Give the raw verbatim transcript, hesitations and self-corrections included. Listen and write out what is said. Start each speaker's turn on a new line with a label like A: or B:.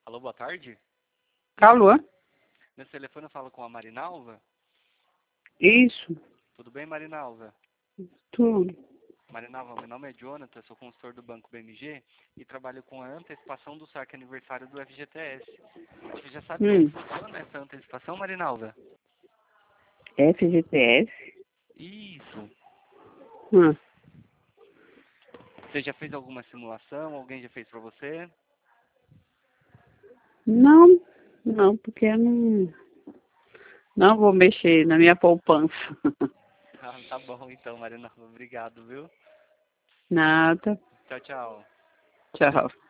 A: Alô, boa tarde.
B: Alô?
A: Nesse telefone eu falo com a Marinalva.
B: Isso,
A: Tudo bem, Marinalva?
B: tudo.
A: Marinalva, meu nome é Jonathan, sou consultor do Banco B M G e trabalho com a antecipação do saque aniversário do F G T S. Você já sabe
B: Hum.
A: como funciona essa antecipação, Marinalva?
B: F G T S?
A: Isso.
B: Hum.
A: Você já fez alguma simulação? Alguém já fez pra você?
B: Não, não, porque eu não, não vou mexer na minha poupança.
A: Ah, tá bom então, Marinalva. Obrigado, viu?
B: Nada.
A: Tchau, tchau.
B: Tchau.